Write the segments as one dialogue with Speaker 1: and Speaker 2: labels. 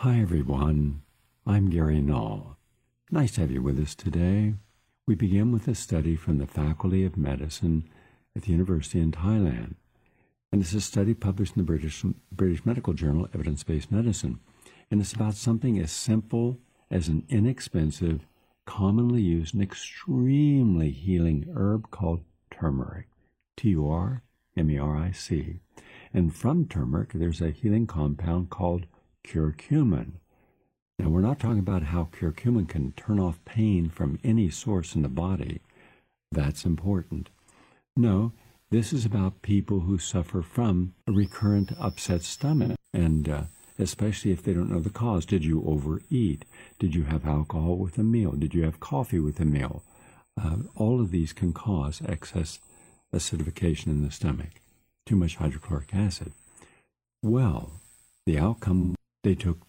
Speaker 1: Hi everyone, I'm Gary Null. Nice to have you with us today. We begin with a study from the Faculty of Medicine at the University in Thailand. And it's a study published in the British Medical Journal, Evidence-Based Medicine. And it's about something as simple as an inexpensive, commonly used and extremely healing herb called turmeric, Turmeric. And from turmeric, there's a healing compound called curcumin. Now, we're not talking about how curcumin can turn off pain from any source in the body. That's important. No, this is about people who suffer from a recurrent upset stomach, and especially if they don't know the cause. Did you overeat? Did you have alcohol with a meal? Did you have coffee with a meal? All of these can cause excess acidification in the stomach, too much hydrochloric acid. Well, the outcome, they took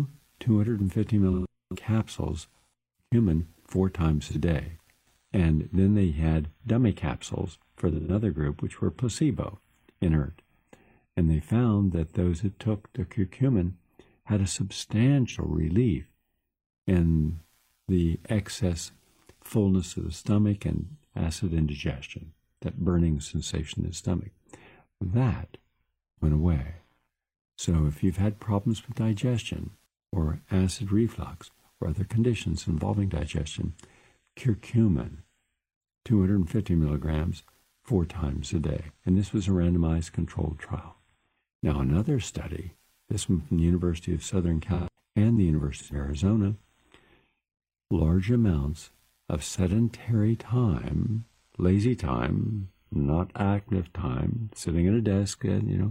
Speaker 1: 250 milligram capsules, human, 4 times a day. And then they had dummy capsules for another group, which were placebo, inert. And they found that those that took the curcumin had a substantial relief in the excess fullness of the stomach and acid indigestion, that burning sensation in the stomach. That went away. So if you've had problems with digestion or acid reflux or other conditions involving digestion, curcumin, 250 milligrams, 4 times a day. And this was a randomized controlled trial. Now, another study, this one from the University of Southern California and the University of Arizona, large amounts of sedentary time, lazy time, not active time, sitting at a desk,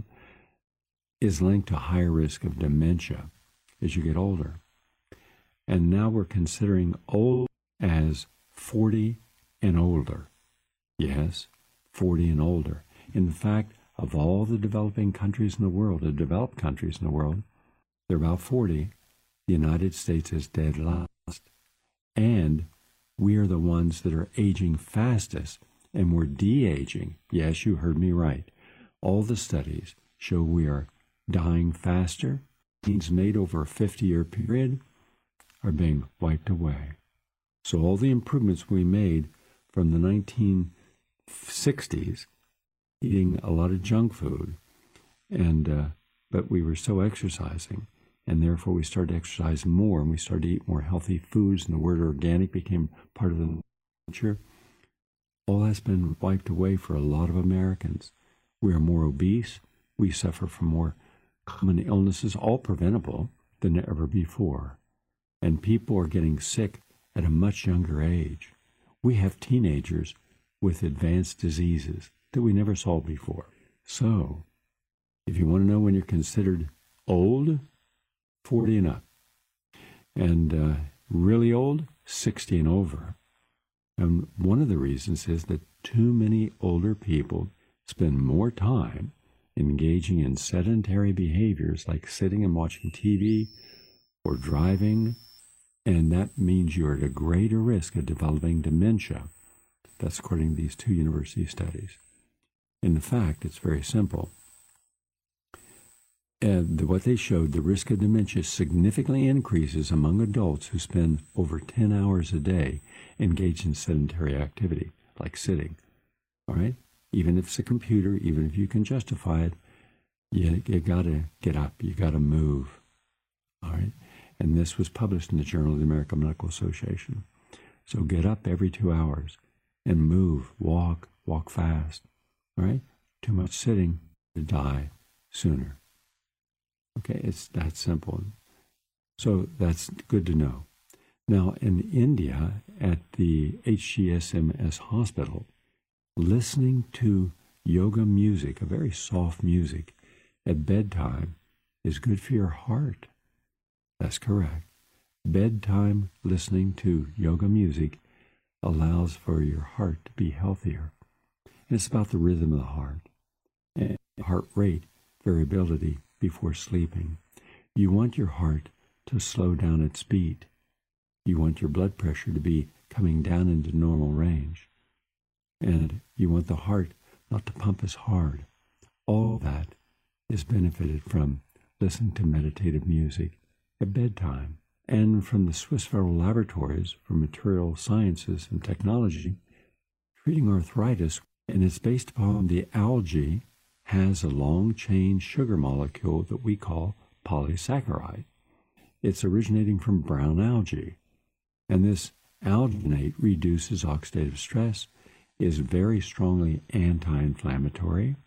Speaker 1: is linked to higher risk of dementia as you get older. And now we're considering old as 40 and older. Yes, 40 and older. In fact, of all the developing countries in the world, the developed countries in the world, they're about 40. The United States is dead last. And we are the ones that are aging fastest, and we're de-aging. Yes, you heard me right. All the studies show we are dying faster. Genes made over a 50-year period are being wiped away. So all the improvements we made from the 1960s, eating a lot of junk food, but we were still exercising, and therefore we started to exercise more, and we started to eat more healthy foods, and the word organic became part of the culture. All that's been wiped away for a lot of Americans. We are more obese. We suffer from more common illnesses, all preventable, than ever before. And people are getting sick at a much younger age. We have teenagers with advanced diseases that we never saw before. So, if you want to know when you're considered old, 40 and up. And really old, 60 and over. And one of the reasons is that too many older people spend more time engaging in sedentary behaviors like sitting and watching TV or driving, and that means you're at a greater risk of developing dementia. That's according to these 2 university studies. In fact, it's very simple. What they showed, the risk of dementia significantly increases among adults who spend over 10 hours a day engaged in sedentary activity, like sitting. All right? Even if it's a computer, even if you can justify it, you got to get up. You got to move. All right? And this was published in the Journal of the American Medical Association. So get up every 2 hours and move, walk fast. All right? Too much sitting to die sooner. Okay, it's that simple. So that's good to know. Now, in India, at the HGSMS hospital, listening to yoga music, a very soft music, at bedtime is good for your heart. That's correct. Bedtime listening to yoga music allows for your heart to be healthier. And it's about the rhythm of the heart and heart rate variability before sleeping. You want your heart to slow down its beat. You want your blood pressure to be coming down into normal range. And you want the heart not to pump as hard. All that is benefited from listening to meditative music at bedtime. And from the Swiss Federal Laboratories for Material Sciences and Technology, treating arthritis, and it's based upon the algae has a long-chain sugar molecule that we call polysaccharide. It's originating from brown algae, and this alginate reduces oxidative stress, is very strongly anti-inflammatory,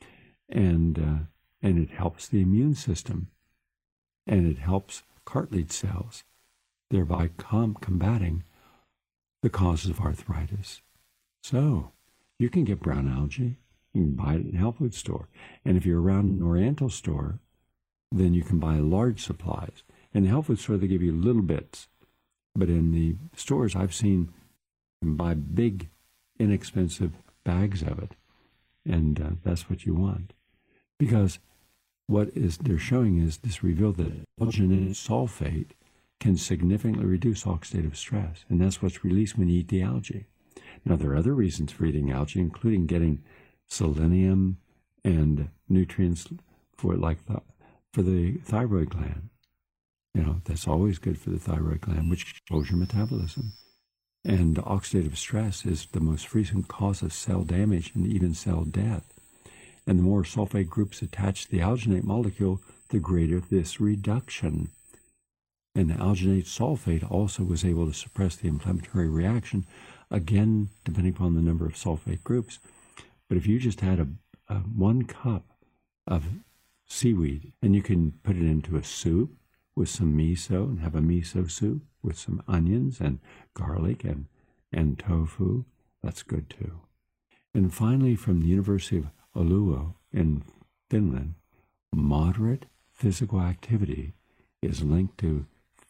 Speaker 1: and it helps the immune system, and it helps cartilage cells, thereby combating the causes of arthritis. So you can get brown algae. You can buy it at a health food store. And if you're around an Oriental store, then you can buy large supplies. In the health food store, they give you little bits. But in the stores I've seen, you can buy big, inexpensive bags of it. And that's what you want. Because what they're showing is this revealed that alginate sulfate can significantly reduce oxidative stress. And that's what's released when you eat the algae. Now, there are other reasons for eating algae, including getting selenium and nutrients for the thyroid gland. You know, that's always good for the thyroid gland, which controls your metabolism. And oxidative stress is the most frequent cause of cell damage and even cell death. And the more sulfate groups attached to the alginate molecule, the greater this reduction. And the alginate sulfate also was able to suppress the inflammatory reaction, again, depending upon the number of sulfate groups. But if you just had a 1 cup of seaweed, and you can put it into a soup with some miso and have a miso soup with some onions and garlic and tofu, that's good too. And finally, from the University of Oulu in Finland, moderate physical activity is linked to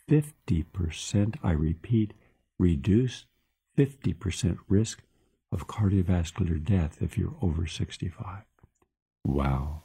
Speaker 1: 50%, I repeat, reduced 50% risk of cardiovascular death if you're over 65. Wow.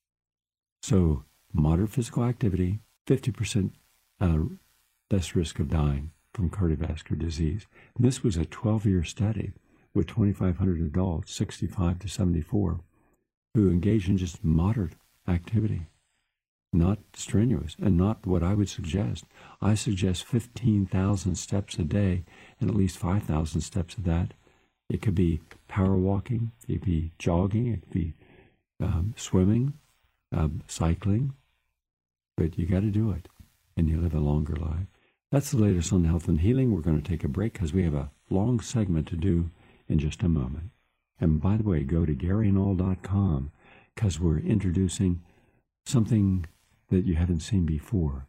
Speaker 1: So moderate physical activity, 50% less risk of dying from cardiovascular disease. And this was a 12-year study with 2,500 adults, 65 to 74, who engaged in just moderate activity, not strenuous, and not what I would suggest. I suggest 15,000 steps a day, and at least 5,000 steps of that. It could be power walking, it could be jogging, it could be swimming, cycling, but you got to do it, and you live a longer life. That's the latest on health and healing. We're going to take a break because we have a long segment to do in just a moment. And by the way, go to GaryNall.com because we're introducing something that you haven't seen before.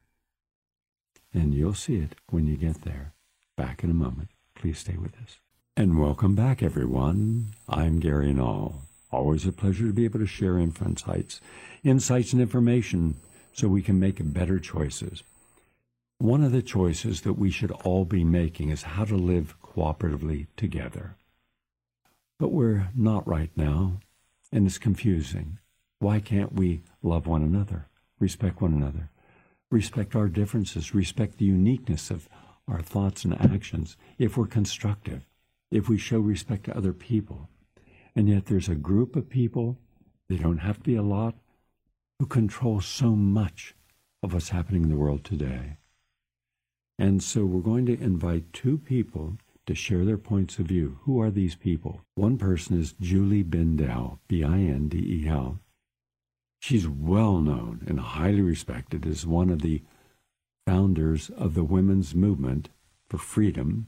Speaker 1: And you'll see it when you get there. Back in a moment. Please stay with us. And welcome back, everyone. I'm Gary Nall. Always a pleasure to be able to share insights and information so we can make better choices. One of the choices that we should all be making is how to live cooperatively together. But we're not right now, and it's confusing. Why can't we love one another, respect one another, respect our differences, respect the uniqueness of our thoughts and actions if we're constructive, if we show respect to other people? And yet there's a group of people, they don't have to be a lot, who control so much of what's happening in the world today. And so we're going to invite two people to share their points of view. Who are these people? One person is Julie Bindel, Bindel. She's well known and highly respected as one of the founders of the women's movement for freedom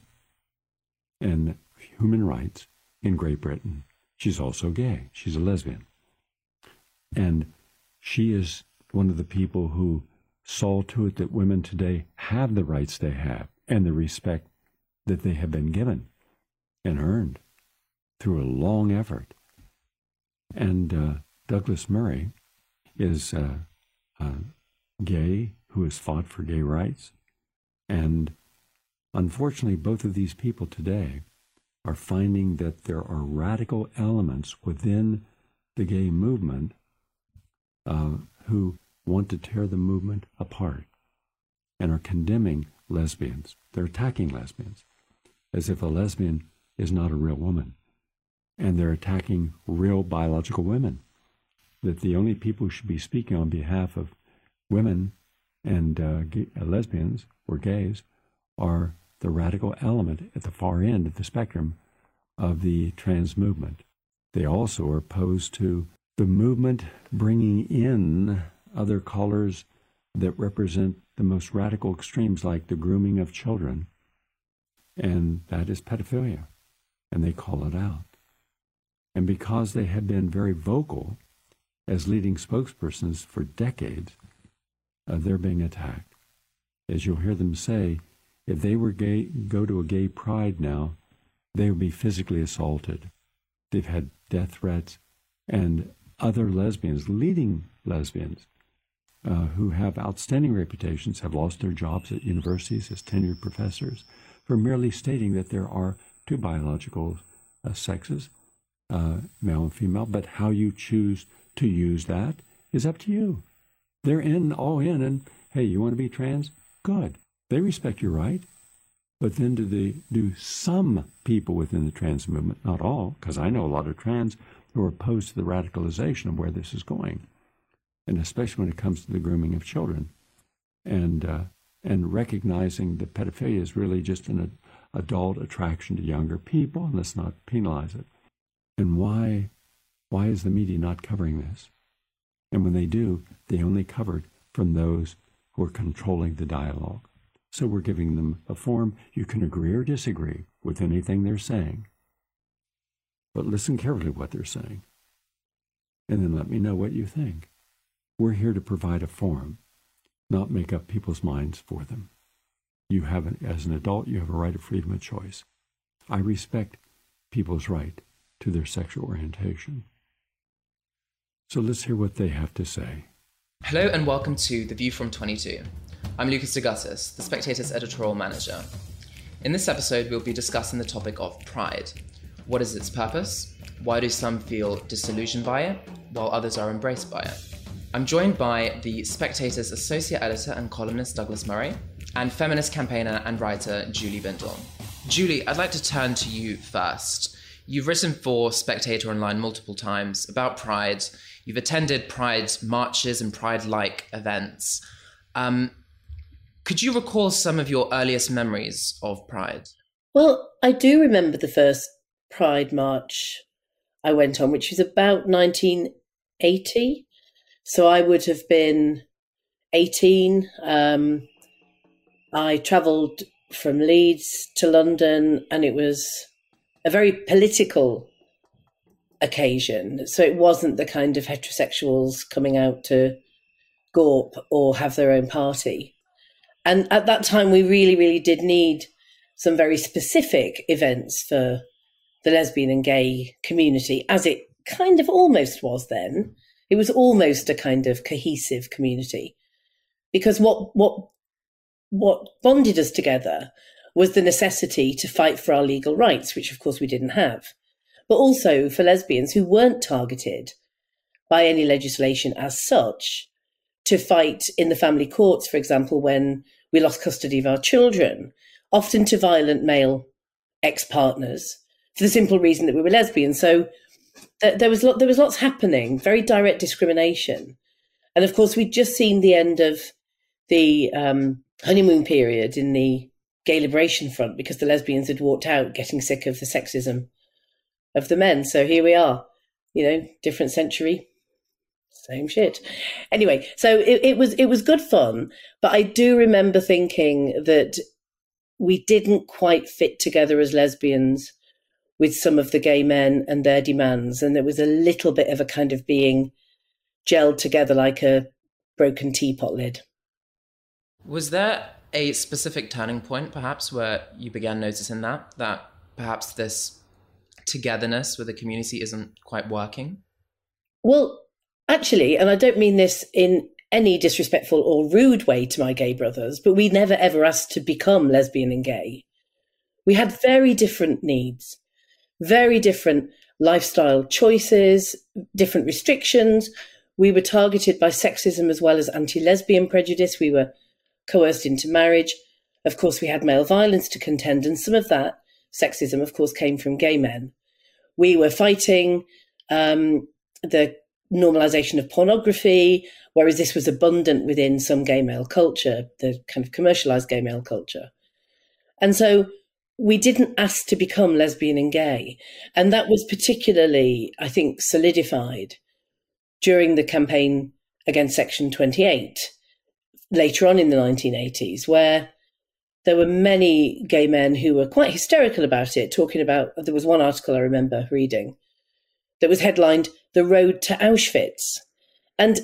Speaker 1: and human rights in Great Britain. She's also gay. She's a lesbian. And she is one of the people who saw to it that women today have the rights they have and the respect that they have been given and earned through a long effort. And Douglas Murray is gay who has fought for gay rights. And unfortunately, both of these people today are finding that there are radical elements within the gay movement who want to tear the movement apart and are condemning lesbians. They're attacking lesbians as if a lesbian is not a real woman. And they're attacking real biological women, that the only people who should be speaking on behalf of women And lesbians or gays are the radical element at the far end of the spectrum of the trans movement. They also are opposed to the movement bringing in other colors that represent the most radical extremes, like the grooming of children. And that is pedophilia. And they call it out. And because they have been very vocal as leading spokespersons for decades, they're being attacked. As you'll hear them say, if they were gay, go to a gay pride now, they would be physically assaulted. They've had death threats, and other lesbians, leading lesbians, who have outstanding reputations, have lost their jobs at universities as tenured professors for merely stating that there are two biological sexes, male and female, but how you choose to use that is up to you. They're all in, and hey, you want to be trans? Good. They respect your right. But then do some people within the trans movement, not all, because I know a lot of trans who are opposed to the radicalization of where this is going, and especially when it comes to the grooming of children, and recognizing that pedophilia is really just an adult attraction to younger people, and let's not penalize it. And why is the media not covering this? And when they do, they only cover it from those who are controlling the dialogue. So we're giving them a forum. You can agree or disagree with anything they're saying, but listen carefully to what they're saying, and then let me know what you think. We're here to provide a forum, not make up people's minds for them. You have, as an adult, you have a right of freedom of choice. I respect people's right to their sexual orientation. So let's hear what they have to say.
Speaker 2: Hello and welcome to The View from 22. I'm Lucas Degassis, The Spectator's editorial manager. In this episode, we'll be discussing the topic of pride. What is its purpose? Why do some feel disillusioned by it, while others are embraced by it? I'm joined by The Spectator's associate editor and columnist Douglas Murray, and feminist campaigner and writer Julie Bindel. Julie, I'd like to turn to you first. You've written for Spectator Online multiple times about Pride. You've attended Pride marches and Pride-like events. Could you recall some of your earliest memories of Pride?
Speaker 3: Well, I do remember the first Pride march I went on, which was about 1980. So I would have been 18. I travelled from Leeds to London, and it was a very political occasion. So it wasn't the kind of heterosexuals coming out to gorp or have their own party. And at that time, we really, really did need some very specific events for the lesbian and gay community, as it kind of almost was then. It was almost a kind of cohesive community, because what bonded us together was the necessity to fight for our legal rights, which of course we didn't have, but also for lesbians who weren't targeted by any legislation as such, to fight in the family courts, for example, when we lost custody of our children, often to violent male ex-partners, for the simple reason that we were lesbian. So there was lots happening, very direct discrimination. And of course, we'd just seen the end of the honeymoon period in the Gay Liberation Front, because the lesbians had walked out getting sick of the sexism of the men. So here we are, different century, same shit. Anyway, so it was good fun, but I do remember thinking that we didn't quite fit together as lesbians with some of the gay men and their demands, and there was a little bit of a kind of being gelled together like a broken teapot lid.
Speaker 2: Was there a specific turning point, perhaps, where you began noticing that perhaps this togetherness with the community isn't quite working? Well, actually, and I don't mean this in any disrespectful or rude way to my gay brothers, but we never ever asked to become lesbian and gay. We had very different needs, very different lifestyle choices, different restrictions. We were targeted by sexism as well as anti-lesbian prejudice. We were coerced into marriage. Of course, we had male violence to contend, and some of that sexism, of course, came from gay men. We were fighting the
Speaker 3: normalization of pornography, whereas this was abundant within some gay male culture, the kind of commercialized gay male culture. And so we didn't ask to become lesbian and gay. And that was particularly, I think, solidified during the campaign against Section 28, later on in the 1980s, where there were many gay men who were quite hysterical about it, talking about, there was one article I remember reading that was headlined, "The Road to Auschwitz." And,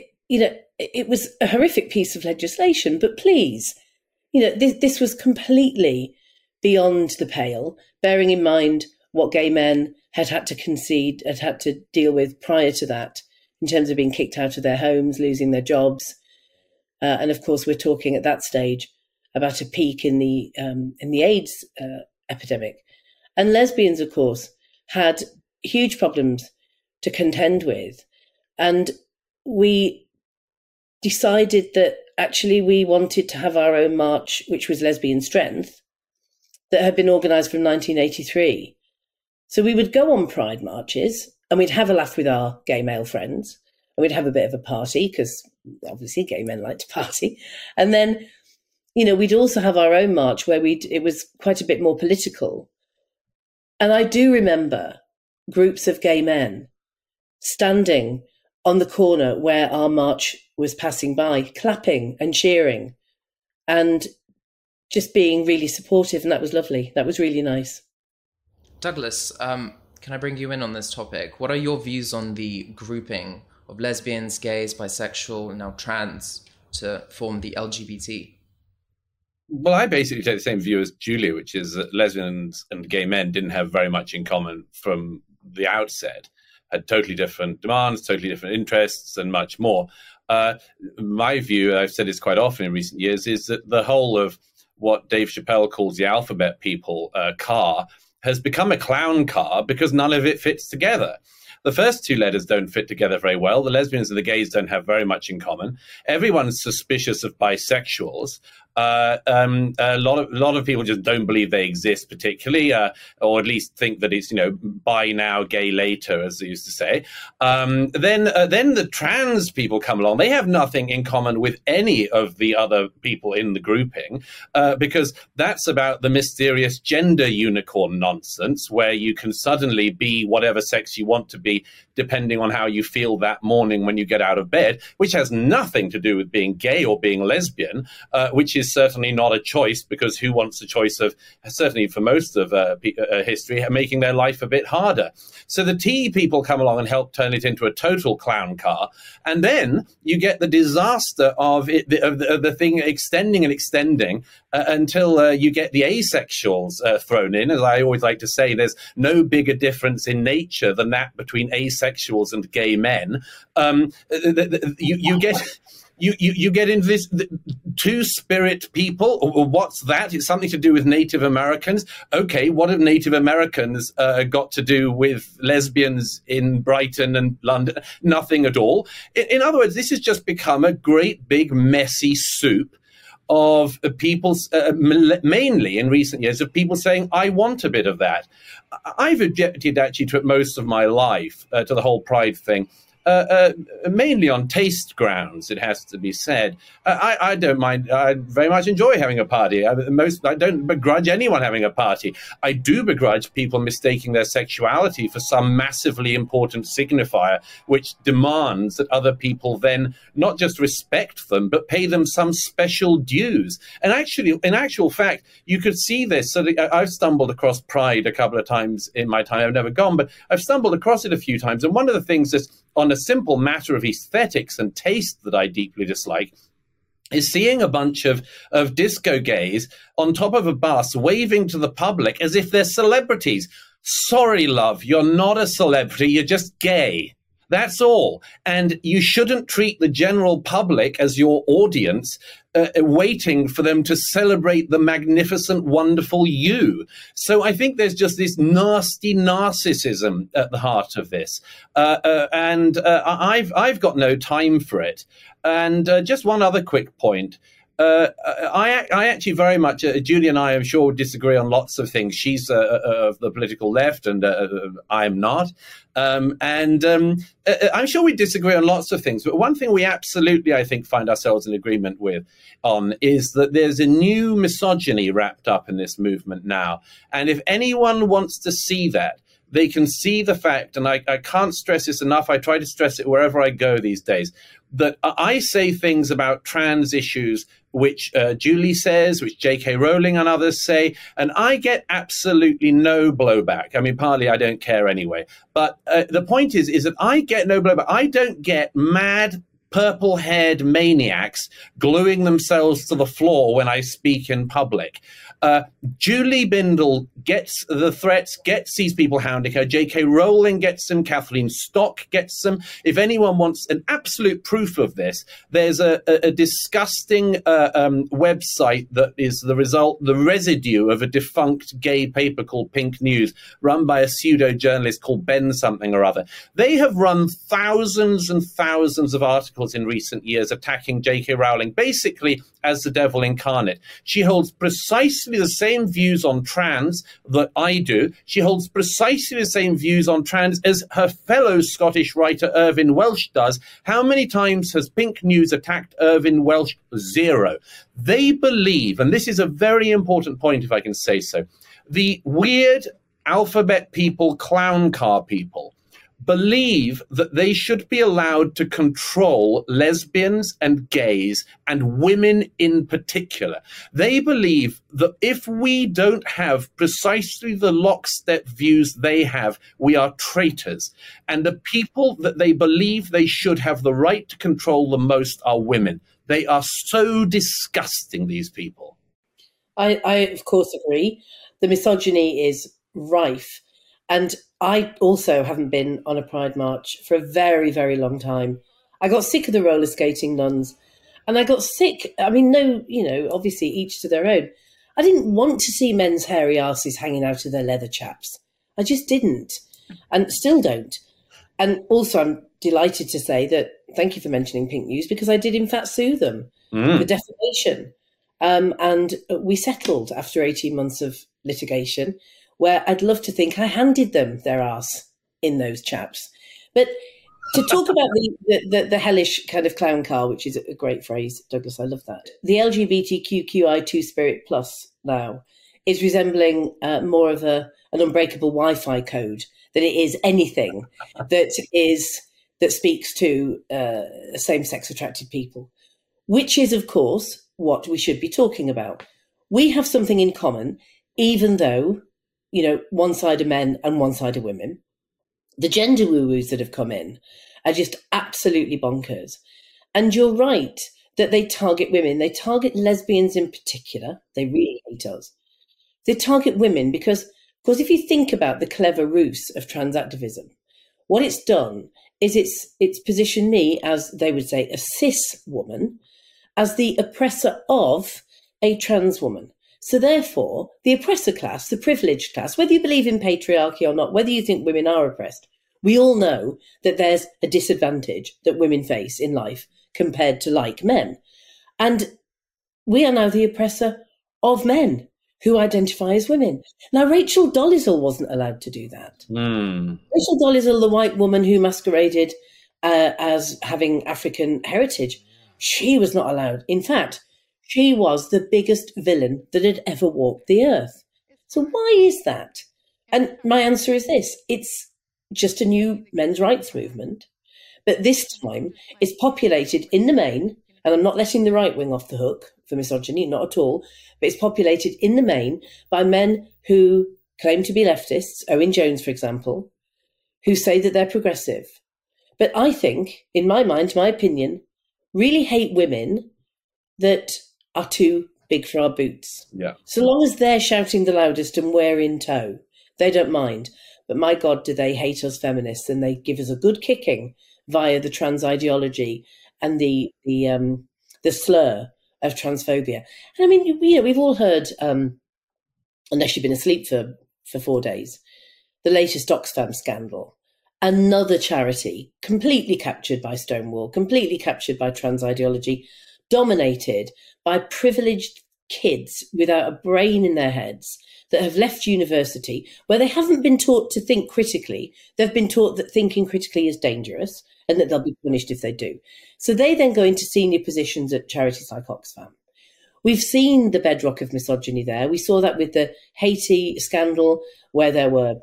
Speaker 3: it was a horrific piece of legislation, but please, this was completely beyond the pale, bearing in mind what gay men had had to deal with prior to that, in terms of being kicked out of their homes, losing their jobs. And of course, we're talking at that stage about a peak in the AIDS epidemic. And lesbians, of course, had huge problems to contend with. And we decided that actually we wanted to have our own march, which was Lesbian Strength, that had been organised from 1983. So we would go on pride marches and we'd have a laugh with our gay male friends and we'd have a bit of a party, because obviously gay men like to party. And then, we'd also have our own march where it was quite a bit more political. And I do remember groups of gay men standing on the corner where our march was passing by, clapping and cheering and just being really supportive. And that was lovely. That was really nice.
Speaker 2: Douglas, can I bring you in on this topic? What are your views on the grouping of lesbians, gays, bisexual, and now trans to form the LGBT?
Speaker 4: Well, I basically take the same view as Julia, which is that lesbians and gay men didn't have very much in common from the outset, had totally different demands, totally different interests, and much more. My view, I've said this quite often in recent years, is that the whole of what Dave Chappelle calls the alphabet people car has become a clown car because none of it fits together. The first two letters don't fit together very well. The lesbians and the gays don't have very much in common. Everyone's suspicious of bisexuals. A lot of people just don't believe they exist particularly, or at least think that it's, bi now, gay later, as they used to say. Then the trans people come along. They have nothing in common with any of the other people in the grouping, because that's about the mysterious gender unicorn nonsense, where you can suddenly be whatever sex you want to be, depending on how you feel that morning when you get out of bed, which has nothing to do with being gay or being lesbian, which is certainly not a choice, because who wants a choice of, certainly for most of history, making their life a bit harder. So the T people come along and help turn it into a total clown car. And then you get the disaster of the thing extending and extending until you get the asexuals thrown in. As I always like to say, there's no bigger difference in nature than that between asexuals and gay men. You get into this two-spirit people. What's that? It's something to do with Native Americans. Okay, what have Native Americans got to do with lesbians in Brighton and London? Nothing at all. In other words, this has just become a great big messy soup of people, mainly in recent years, of people saying, I want a bit of that. I've objected actually to it most of my life, to the whole pride thing. Mainly on taste grounds, it has to be said. I don't mind. I very much enjoy having a party. I don't begrudge anyone having a party. I do begrudge people mistaking their sexuality for some massively important signifier, which demands that other people then not just respect them, but pay them some special dues. And actually, in actual fact, you could see this. So I've stumbled across Pride a couple of times in my time. I've never gone, but I've stumbled across it a few times. And one of the things that's on a simple matter of aesthetics and taste that I deeply dislike is seeing a bunch of disco gays on top of a bus waving to the public as if they're celebrities. Sorry, love, you're not a celebrity, you're just gay. That's all. And you shouldn't treat the general public as your audience, waiting for them to celebrate the magnificent, wonderful you. So I think there's just this nasty narcissism at the heart of this. And I've got no time for it. And just one other quick point. I actually very much, Julie and I, am sure, disagree on lots of things. She's of the political left, and I'm not. I'm sure we disagree on lots of things. But one thing we absolutely, I think, find ourselves in agreement on is that there's a new misogyny wrapped up in this movement now. And if anyone wants to see that, they can see the fact, and I can't stress this enough, I try to stress it wherever I go these days, that I say things about trans issues which Julie says, which J.K. Rowling and others say, and I get absolutely no blowback. I mean, partly I don't care anyway. But the point is that I get no blowback. I don't get mad purple-haired maniacs gluing themselves to the floor when I speak in public. Julie Bindel gets the threats, gets these people hounding her. J.K. Rowling gets them. Kathleen Stock gets them. If anyone wants an absolute proof of this, there's a disgusting website that is the residue of a defunct gay paper called Pink News, run by a pseudo-journalist called Ben something or other. They have run thousands and thousands of articles in recent years attacking J.K. Rowling, basically as the devil incarnate. She holds precisely the same views on trans that I do. She holds precisely the same views on trans as her fellow Scottish writer Irvine Welsh does. How many times has Pink News attacked Irvine Welsh? 0. They believe, and this is a very important point if I can say so, the weird alphabet people, clown car people, believe that they should be allowed to control lesbians and gays and women in particular. They believe that if we don't have precisely the lockstep views they have, we are traitors. And the people that they believe they should have the right to control the most are women. They are so disgusting, these people.
Speaker 3: I of course agree. The misogyny is rife. And I also haven't been on a Pride March for a very, very long time. I got sick of the roller skating nuns. And I got sick, I mean, obviously each to their own. I didn't want to see men's hairy asses hanging out of their leather chaps. I just didn't, and still don't. And also I'm delighted to say that, thank you for mentioning Pink News, because I did in fact sue them for defamation. And we settled after 18 months of litigation, where I'd love to think I handed them their arse in those chaps. But to talk about the hellish kind of clown car, which is a great phrase, Douglas, I love that. The LGBTQI2 Spirit Plus now is resembling more of an unbreakable Wi-Fi code than it is anything that speaks to same-sex attracted people, which is, of course, what we should be talking about. We have something in common, even though, one side are men and one side are women. The gender woo-woos that have come in are just absolutely bonkers. And you're right that they target women. They target lesbians in particular. They really hate us. They target women because if you think about the clever ruse of trans activism, what it's done is it's positioned me as, they would say, a cis woman, as the oppressor of a trans woman. So therefore, the oppressor class, the privileged class, whether you believe in patriarchy or not, whether you think women are oppressed, we all know that there's a disadvantage that women face in life compared to like men. And we are now the oppressor of men who identify as women. Now, Rachel Dolezal wasn't allowed to do that. Rachel Dolezal, the white woman who masqueraded as having African heritage, she was not allowed. In fact, she was the biggest villain that had ever walked the earth. So why is that? And my answer is this. It's just a new men's rights movement. But this time it's populated in the main, and I'm not letting the right wing off the hook for misogyny, not at all, but it's populated in the main by men who claim to be leftists, Owen Jones, for example, who say that they're progressive. But I think, in my mind, my opinion, really hate women that are too big for our boots.
Speaker 4: Yeah.
Speaker 3: So long as they're shouting the loudest and we're in tow, they don't mind. But my God, do they hate us feminists, and they give us a good kicking via the trans ideology and the slur of transphobia. And I mean, we've all heard, unless you've been asleep for 4 days, the latest Oxfam scandal. Another charity completely captured by Stonewall, completely captured by trans ideology, dominated by privileged kids without a brain in their heads that have left university, where they haven't been taught to think critically. They've been taught that thinking critically is dangerous and that they'll be punished if they do. So they then go into senior positions at charities like Oxfam. We've seen the bedrock of misogyny there. We saw that with the Haiti scandal, where there were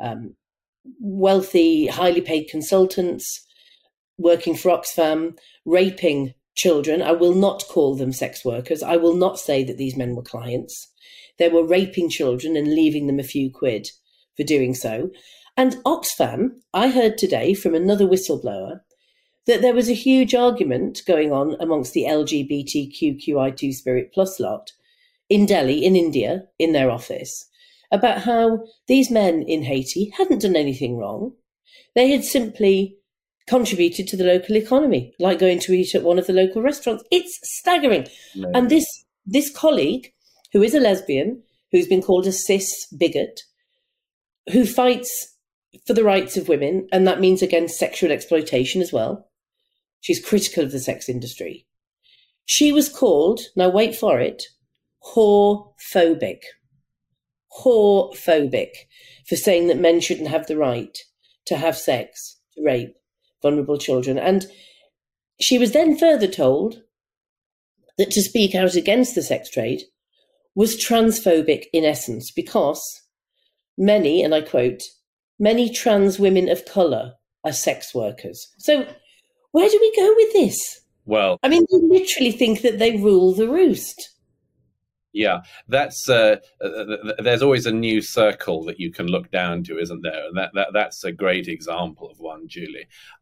Speaker 3: wealthy, highly paid consultants working for Oxfam, raping children. I will not call them sex workers. I will not say that these men were clients. They were raping children and leaving them a few quid for doing so. And Oxfam, I heard today from another whistleblower that there was a huge argument going on amongst the LGBTQI2 Spirit Plus lot in Delhi, in India, in their office, about how these men in Haiti hadn't done anything wrong. They had simply contributed to the local economy, like going to eat at one of the local restaurants. It's staggering. No. And this colleague, who is a lesbian, who's been called a cis bigot, who fights for the rights of women, and that means against sexual exploitation as well. She's critical of the sex industry. She was called, now wait for it, whorephobic. Whorephobic, for saying that men shouldn't have the right to have sex, to rape vulnerable children. And she was then further told that to speak out against the sex trade was transphobic in essence, because many, and I quote, many trans women of colour are sex workers. So where do we go with this?
Speaker 4: Well,
Speaker 3: I mean, they literally think that they rule the roost.
Speaker 4: Yeah, that's there's always a new circle that you can look down to, isn't there? And that's a great example of one, Julie.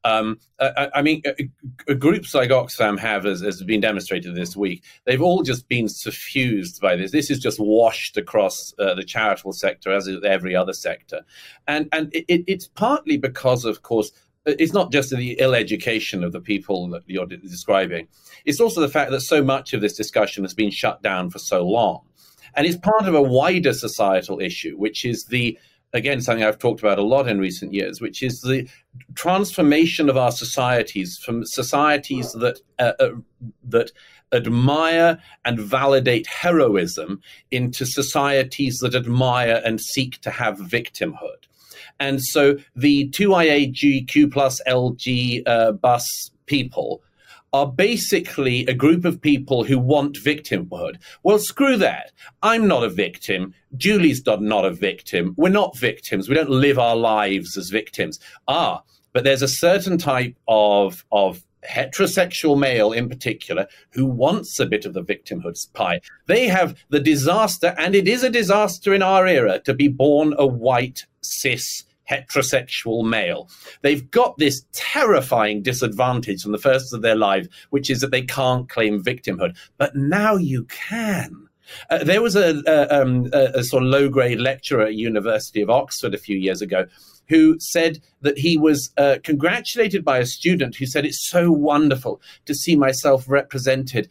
Speaker 4: I mean, groups like Oxfam have, as has been demonstrated this week, they've all just been suffused by this. This is just washed across the charitable sector, as is every other sector, and it's partly because, of course, it's not just the ill education of the people that you're describing. It's also the fact that so much of this discussion has been shut down for so long. And it's part of a wider societal issue, which is again, something I've talked about a lot in recent years, which is the transformation of our societies from societies that admire and validate heroism into societies that admire and seek to have victimhood. And so the 2IAGQ plus LG bus people are basically a group of people who want victimhood. Well, screw that. I'm not a victim. Julie's not a victim. We're not victims. We don't live our lives as victims. But there's a certain type of heterosexual male in particular who wants a bit of the victimhood pie. They have the disaster, and it is a disaster in our era, to be born a white, cis, heterosexual male. They've got this terrifying disadvantage from the first of their life, which is that they can't claim victimhood. But now you can. There was a sort of low-grade lecturer at University of Oxford a few years ago who said that he was congratulated by a student who said, "It's so wonderful to see myself represented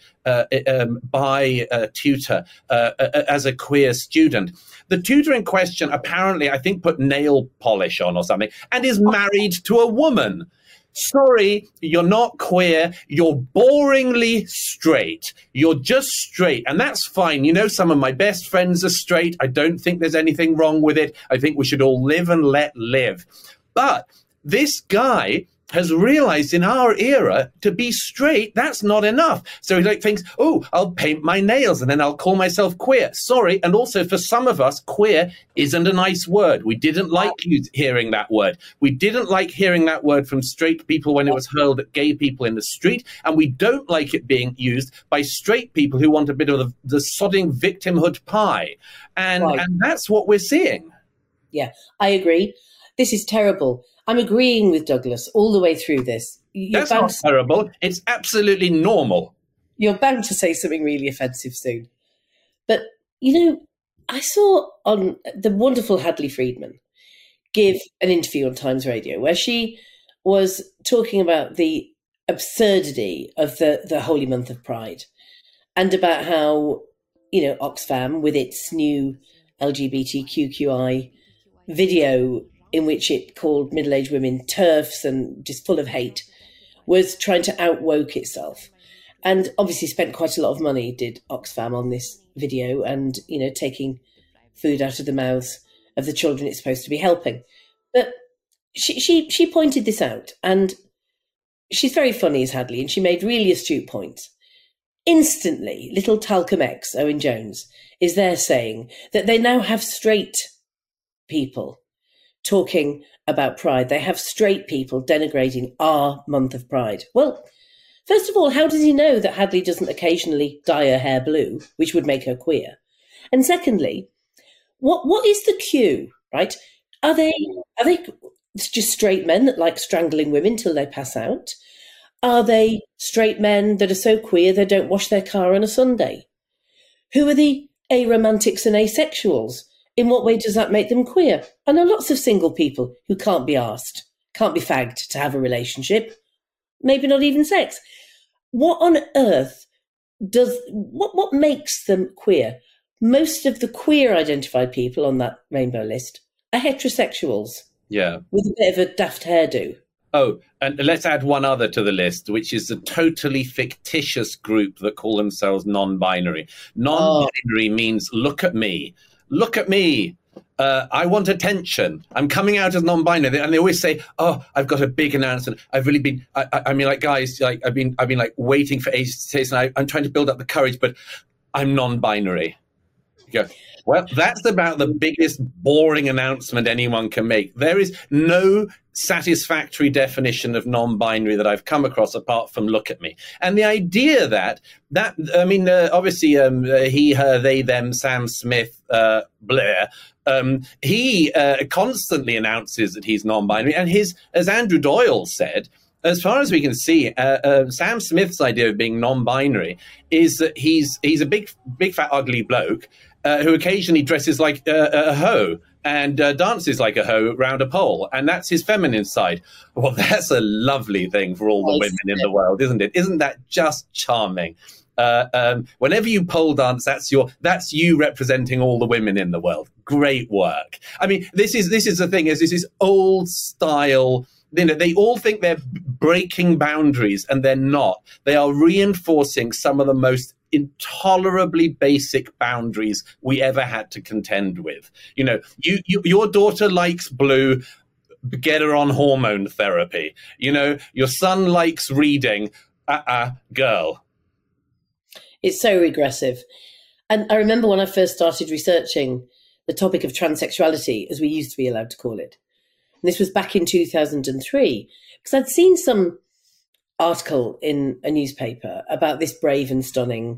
Speaker 4: by a tutor as a queer student." The tutor in question apparently, I think, put nail polish on or something, and is married to a woman. Sorry, you're not queer. You're boringly straight. You're just straight. And that's fine. You know, some of my best friends are straight. I don't think there's anything wrong with it. I think we should all live and let live. But this guy has realized in our era to be straight, that's not enough. So he thinks, oh, I'll paint my nails and then I'll call myself queer. Sorry. And also for some of us, queer isn't a nice word. We didn't like hearing that word. We didn't like hearing that word from straight people when it was hurled at gay people in the street. And we don't like it being used by straight people who want a bit of the sodding victimhood pie. And that's what we're seeing.
Speaker 3: Yeah, I agree. This is terrible. I'm agreeing with Douglas all the way through this.
Speaker 4: That's not terrible. It's absolutely normal.
Speaker 3: You're bound to say something really offensive soon. But, you know, I saw on the wonderful Hadley Friedman give an interview on Times Radio where she was talking about the absurdity of the holy month of Pride and about how, you know, Oxfam, with its new LGBTQI video in which it called middle-aged women TERFs and just full of hate, was trying to out-woke itself. And obviously spent quite a lot of money, did Oxfam, on this video, and, taking food out of the mouths of the children it's supposed to be helping. But she pointed this out, and she's very funny, is Hadley, and she made really astute points. Instantly, little Talcum X, Owen Jones, is there saying that they now have straight people talking about Pride. They have straight people denigrating our month of Pride. Well, first of all, how does he know that Hadley doesn't occasionally dye her hair blue, which would make her queer? And secondly, what is the cue, right? Are they just straight men that like strangling women till they pass out? Are they straight men that are so queer they don't wash their car on a Sunday? Who are the aromantics and asexuals? In what way does that make them queer? I know lots of single people who can't be asked, can't be fagged to have a relationship, maybe not even sex. What on earth what makes them queer? Most of the queer identified people on that rainbow list are heterosexuals.
Speaker 4: Yeah.
Speaker 3: With a bit of a daft hairdo.
Speaker 4: Oh, and let's add one other to the list, which is a totally fictitious group that call themselves non-binary. Non-binary means look at me. Look at me. I want attention. I'm coming out as non-binary, and they always say, "Oh, I've got a big announcement. I've really been. I mean, like guys, like I've been like waiting for ages to say this, and I'm trying to build up the courage, but I'm non-binary." You go, well, that's about the biggest boring announcement anyone can make. There is no satisfactory definition of non-binary that I've come across apart from look at me. And the idea that I mean, obviously, he, her, they, them, Sam Smith, Blair, he constantly announces that he's non-binary. And as Andrew Doyle said, as far as we can see, Sam Smith's idea of being non-binary is that he's a big, fat, ugly bloke who occasionally dresses like a hoe and dances like a hoe round a pole. And that's his feminine side. Well, that's a lovely thing for all the women in the world, isn't it? Isn't that just charming? Whenever you pole dance, that's you representing all the women in the world. Great work. I mean, this is the thing, is this is old style. They all think they're breaking boundaries, and they're not. They are reinforcing some of the most intolerably basic boundaries we ever had to contend with. Your daughter likes blue, get her on hormone therapy. Your son likes reading, girl.
Speaker 3: It's so regressive. And I remember when I first started researching the topic of transsexuality, as we used to be allowed to call it. And this was back in 2003, because I'd seen some article in a newspaper about this brave and stunning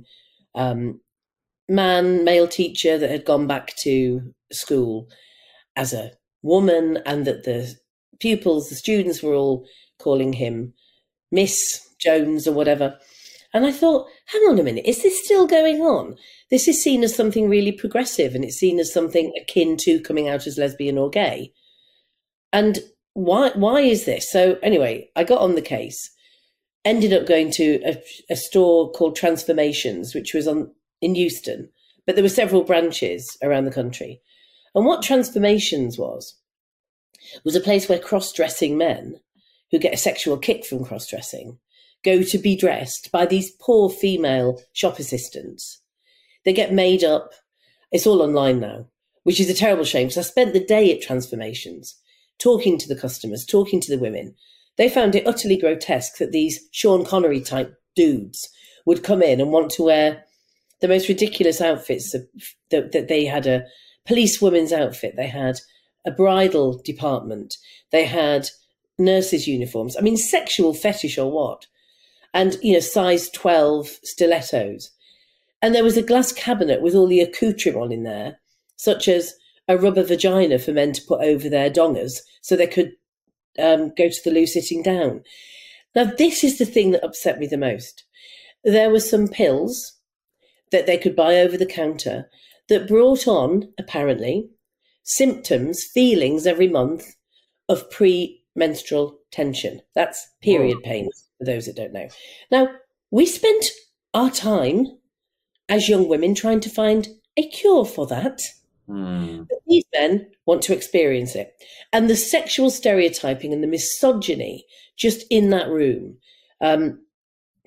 Speaker 3: male teacher that had gone back to school as a woman, and that the pupils, the students, were all calling him Miss Jones or whatever. And I thought, hang on a minute, is this still going on? This is seen as something really progressive, and it's seen as something akin to coming out as lesbian or gay. And why is this? So anyway, I got on the case, ended up going to a store called Transformations, which was in Euston, but there were several branches around the country. And what Transformations was a place where cross-dressing men who get a sexual kick from cross-dressing go to be dressed by these poor female shop assistants. They get made up. It's all online now, which is a terrible shame, because I spent the day at Transformations talking to the customers, talking to the women. They found it utterly grotesque that these Sean Connery type dudes would come in and want to wear the most ridiculous outfits. That they had a policewoman's outfit, they had a bridal department, they had nurses' uniforms. I mean, sexual fetish or what? And, size 12 stilettos. And there was a glass cabinet with all the accoutrement in there, such as a rubber vagina for men to put over their dongers so they could go to the loo sitting down. Now, this is the thing that upset me the most. There were some pills that they could buy over the counter that brought on, apparently, symptoms, feelings every month of premenstrual tension. That's period pains, for those that don't know. Now, we spent our time as young women trying to find a cure for that. But these men want to experience it. And the sexual stereotyping and the misogyny just in that room.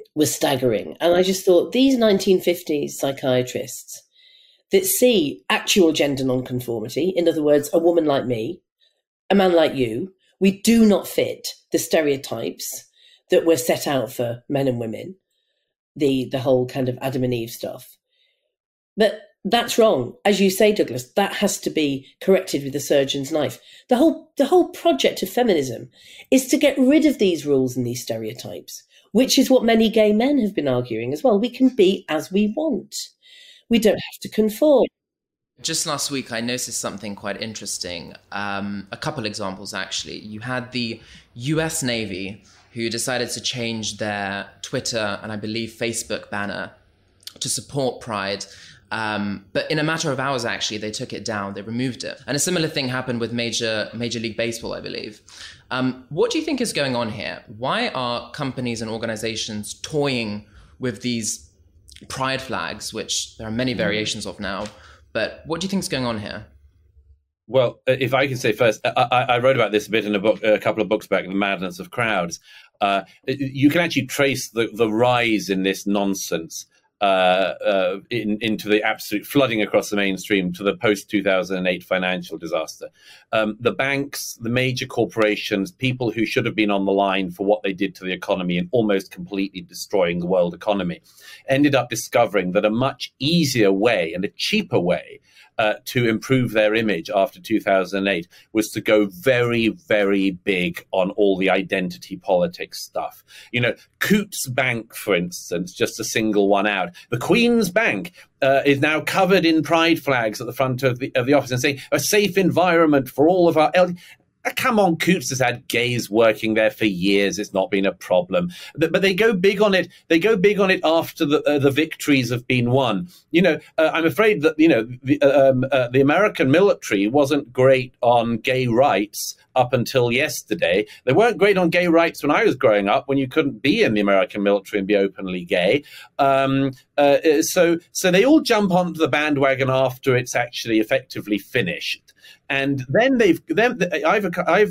Speaker 3: was staggering. And I just thought, these 1950s psychiatrists that see actual gender nonconformity, in other words, a woman like me, a man like you, we do not fit the stereotypes that were set out for men and women, the whole kind of Adam and Eve stuff. But that's wrong. As you say, Douglas, that has to be corrected with the surgeon's knife. The whole project of feminism is to get rid of these rules and these stereotypes, which is what many gay men have been arguing as well. We can be as we want. We don't have to conform.
Speaker 2: Just last week, I noticed something quite interesting. A couple examples, actually. You had the US Navy, who decided to change their Twitter and I believe Facebook banner to support Pride. But in a matter of hours, actually, they took it down. They removed it. And a similar thing happened with Major League Baseball, I believe. What do you think is going on here? Why are companies and organizations toying with these pride flags, which there are many variations of now? But what do you think is going on here?
Speaker 4: Well, if I can say first, I wrote about this a bit in a couple of books back, The Madness of Crowds. You can actually trace the rise in this nonsense into the absolute flooding across the mainstream to the post-2008 financial disaster. The banks, the major corporations, people who should have been on the line for what they did to the economy and almost completely destroying the world economy, ended up discovering that a much easier way and a cheaper way to improve their image after 2008 was to go very, very big on all the identity politics stuff. You know, Coutts Bank, for instance, just to single one out. The Queen's Bank is now covered in pride flags at the front of the office and saying a safe environment for all of our come on, Coutts has had gays working there for years. It's not been a problem. But they go big on it. They go big on it after the victories have been won. You know, I'm afraid that, you know, the American military wasn't great on gay rights up until yesterday. They weren't great on gay rights when I was growing up, when you couldn't be in the American military and be openly gay. So they all jump onto the bandwagon after it's actually effectively finished. And then I've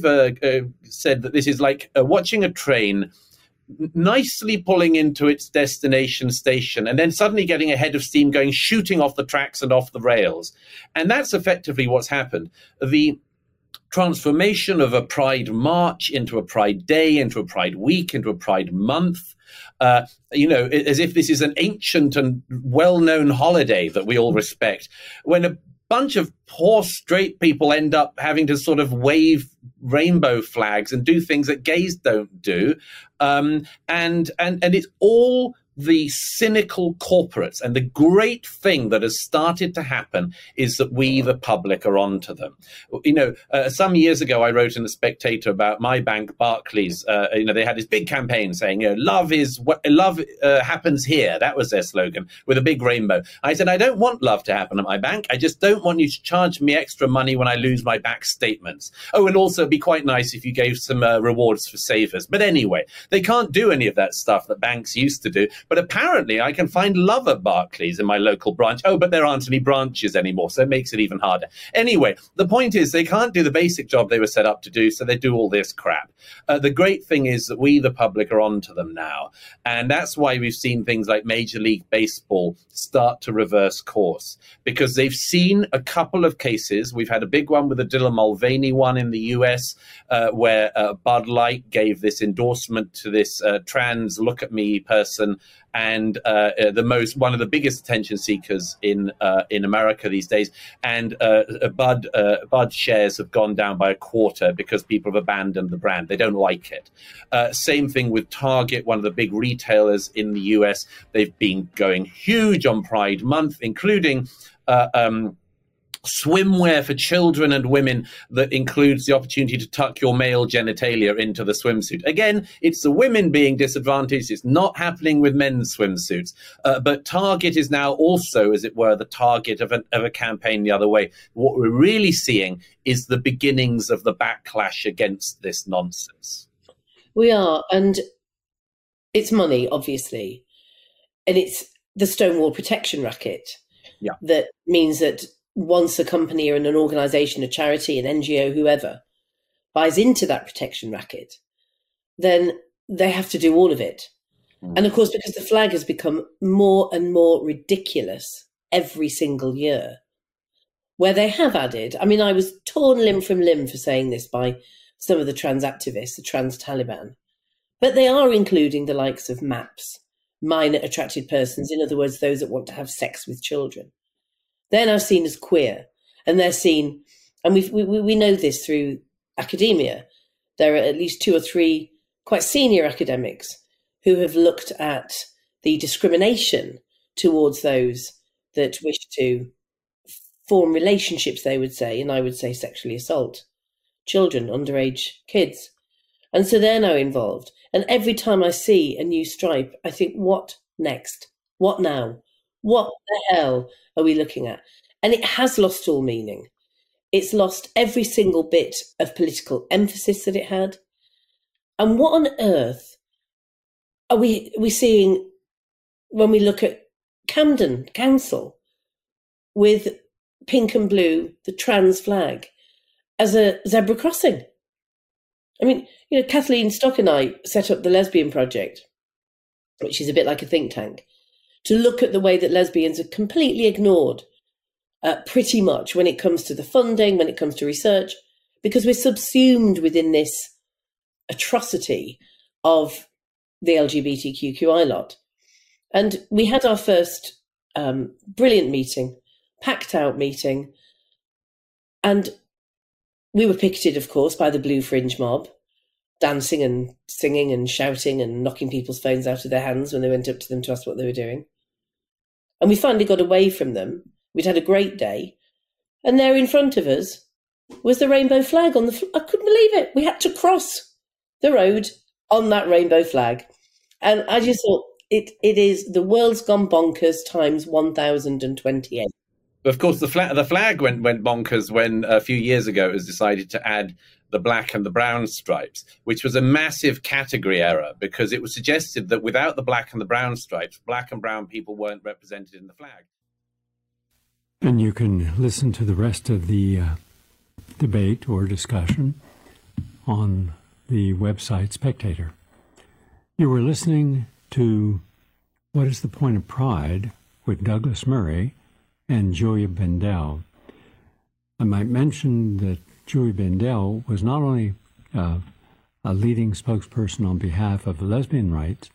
Speaker 4: said that this is like watching a train nicely pulling into its destination station and then suddenly getting a head of steam going, shooting off the tracks and off the rails. And that's effectively what's happened. The transformation of a Pride March into a Pride Day, into a Pride Week, into a Pride Month, you know, as if this is an ancient and well-known holiday that we all respect, when a bunch of poor straight people end up having to sort of wave rainbow flags and do things that gays don't do. And it's all the cynical corporates. And the great thing that has started to happen is that we, the public, are onto them. You know, some years ago, I wrote in The Spectator about my bank, Barclays. You know, they had this big campaign saying, you know, love happens here. That was their slogan, with a big rainbow. I said, I don't want love to happen at my bank. I just don't want you to charge me extra money when I lose my back statements. Oh, and also it'd be quite nice if you gave some rewards for savers. But anyway, they can't do any of that stuff that banks used to do. But apparently I can find love at Barclays in my local branch. Oh, but there aren't any branches anymore, so it makes it even harder. Anyway, the point is they can't do the basic job they were set up to do, so they do all this crap. The great thing is that we, the public, are onto them now. And that's why we've seen things like Major League Baseball start to reverse course, because they've seen a couple of cases. We've had a big one with the Dylan Mulvaney one in the US, where Bud Light gave this endorsement to this trans look at me person, and one of the biggest attention seekers in America these days. And Bud shares have gone down by a quarter because people have abandoned the brand. They don't like it. Same thing with Target, one of the big retailers in the US. They've been going huge on Pride Month, including swimwear for children and women that includes the opportunity to tuck your male genitalia into the swimsuit. Again, it's the women being disadvantaged. It's not happening with men's swimsuits. But Target is now also, as it were, the target of a campaign the other way. What we're really seeing is the beginnings of the backlash against this nonsense.
Speaker 3: We are, and it's money, obviously. And it's the Stonewall protection racket.
Speaker 4: Yeah.
Speaker 3: That means that once a company or an organisation, a charity, an NGO, whoever, buys into that protection racket, then they have to do all of it. And of course, because the flag has become more and more ridiculous every single year, where they have added, I mean, I was torn limb from limb for saying this by some of the trans activists, the trans Taliban, but they are including the likes of MAPS, minor attracted persons, in other words, those that want to have sex with children. They're now seen as queer, and they're seen, and we know this through academia. There are at least 2 or 3 quite senior academics who have looked at the discrimination towards those that wish to form relationships, they would say, and I would say sexually assault children, underage kids. And so they're now involved. And every time I see a new stripe, I think, what next? What now? What the hell are we looking at? And it has lost all meaning. It's lost every single bit of political emphasis that it had. And what on earth are we seeing when we look at Camden Council with pink and blue, the trans flag, as a zebra crossing? I mean, you know, Kathleen Stock and I set up the Lesbian Project, which is a bit like a think tank, to look at the way that lesbians are completely ignored, pretty much when it comes to the funding, when it comes to research, because we're subsumed within this atrocity of the LGBTQI lot. And we had our first brilliant meeting, packed out meeting, and we were picketed, of course, by the Blue Fringe mob, dancing and singing and shouting and knocking people's phones out of their hands when they went up to them to ask what they were doing. And we finally got away from them. We'd had a great day. And there in front of us was the rainbow flag on the I couldn't believe it. We had to cross the road on that rainbow flag. And I just thought it is the world's gone bonkers times 1028.
Speaker 4: Of course, the flag went bonkers when a few years ago it was decided to add the black and the brown stripes, which was a massive category error because it was suggested that without the black and the brown stripes, black and brown people weren't represented in the flag.
Speaker 1: And you can listen to the rest of the debate or discussion on the website Spectator. You were listening to What is the Point of Pride with Douglas Murray and Julia Bendel. I might mention that Julia Bendel was not only a leading spokesperson on behalf of lesbian rights,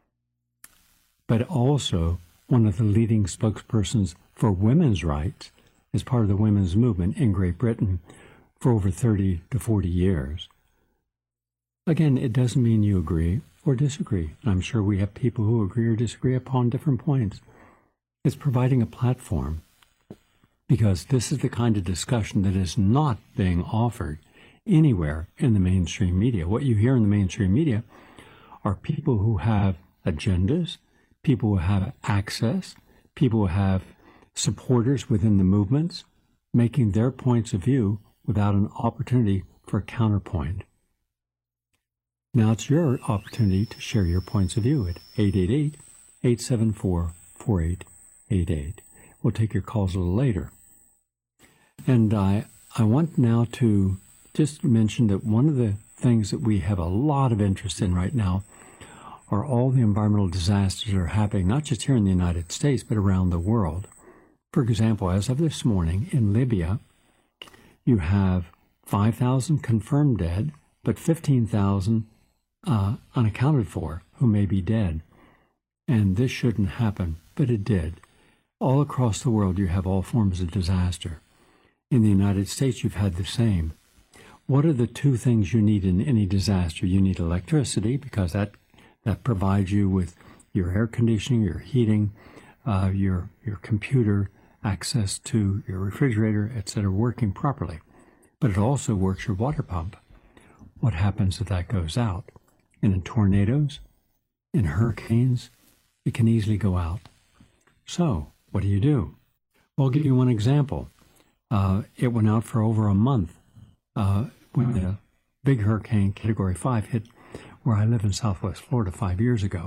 Speaker 1: but also one of the leading spokespersons for women's rights as part of the women's movement in Great Britain for over 30 to 40 years. Again, it doesn't mean you agree or disagree. I'm sure we have people who agree or disagree upon different points. It's providing a platform because this is the kind of discussion that is not being offered anywhere in the mainstream media. What you hear in the mainstream media are people who have agendas, people who have access, people who have supporters within the movements, making their points of view without an opportunity for a counterpoint. Now it's your opportunity to share your points of view at 888-874-4888. We'll take your calls a little later. And I want now to just mention that one of the things that we have a lot of interest in right now are all the environmental disasters that are happening, not just here in the United States, but around the world. For example, as of this morning in Libya, you have 5,000 confirmed dead, but 15,000 unaccounted for who may be dead. And this shouldn't happen, but it did. All across the world, you have all forms of disaster. In the United States, you've had the same. What are the 2 things you need in any disaster? You need electricity, because that provides you with your air conditioning, your heating, your computer, access to your refrigerator, etc., working properly. But it also works your water pump. What happens if that goes out? And in tornadoes, in hurricanes, it can easily go out. So, what do? Well, I'll give you one example. It went out for over a month when a big hurricane, Category 5, hit where I live in Southwest Florida 5 years ago.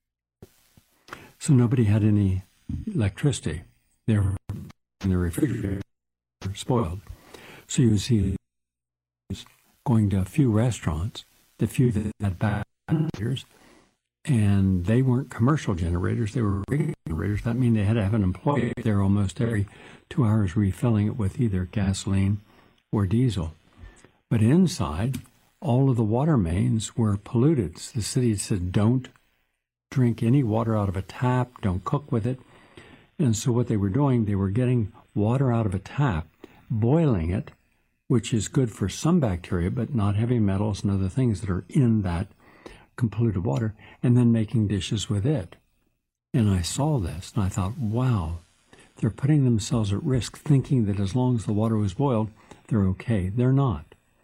Speaker 1: So nobody had any electricity. Their refrigerator spoiled. So you would see going to a few restaurants, the few that had batteries, And they weren't commercial generators, they were regular generators. That means they had to have an employee there almost every 2 hours refilling it with either gasoline or diesel. But inside, all of the water mains were polluted. The city said, don't drink any water out of a tap, don't cook with it. And so what they were doing, they were getting water out of a tap, boiling it, which is good for some bacteria, but not heavy metals and other things that are in that polluted water, and then making dishes with it. And I saw this, and I thought, wow, they're putting themselves at risk, thinking that as long as the water was boiled, they're okay. They're not.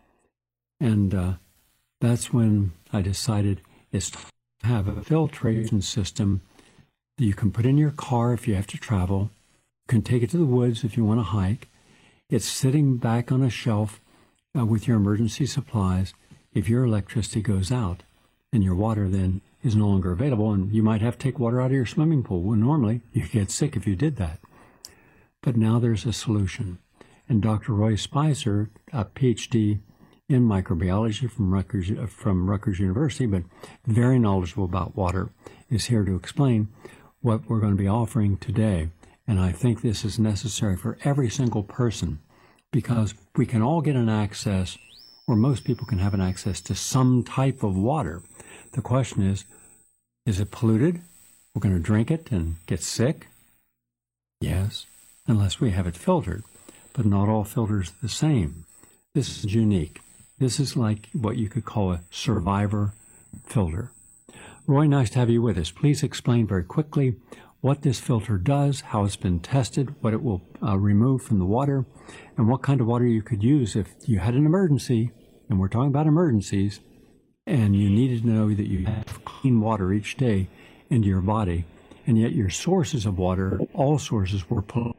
Speaker 1: And that's when I decided is to have a filtration system that you can put in your car if you have to travel. You can take it to the woods if you want to hike. It's sitting back on a shelf with your emergency supplies if your electricity goes out and your water then is no longer available, and you might have to take water out of your swimming pool. Well, normally you could get sick if you did that. But now there's a solution. And Dr. Roy Spicer, a PhD in microbiology from Rutgers University, but very knowledgeable about water, is here to explain what we're going to be offering today. And I think this is necessary for every single person, because we can all get an access, or most people can have an access to some type of water. The question is it polluted? We're going to drink it and get sick? Yes, unless we have it filtered. But not all filters are the same. This is unique. This is like what you could call a survivor filter. Roy, nice to have you with us. Please explain very quickly what this filter does, how it's been tested, what it will remove from the water, and what kind of water you could use if you had an emergency, and we're talking about emergencies, and you needed to know that you have clean water each day into your body, and yet your sources of water, all sources, were polluted.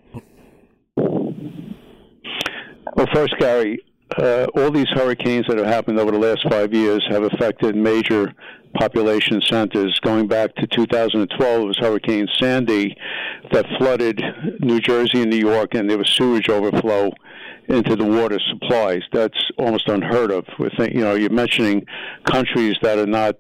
Speaker 5: Well, first, Gary, all these hurricanes that have happened over the last 5 years have affected major population centers. Going back to 2012, it was Hurricane Sandy that flooded New Jersey and New York, and there was sewage overflow into the water supplies. That's almost unheard of. You're mentioning countries that are not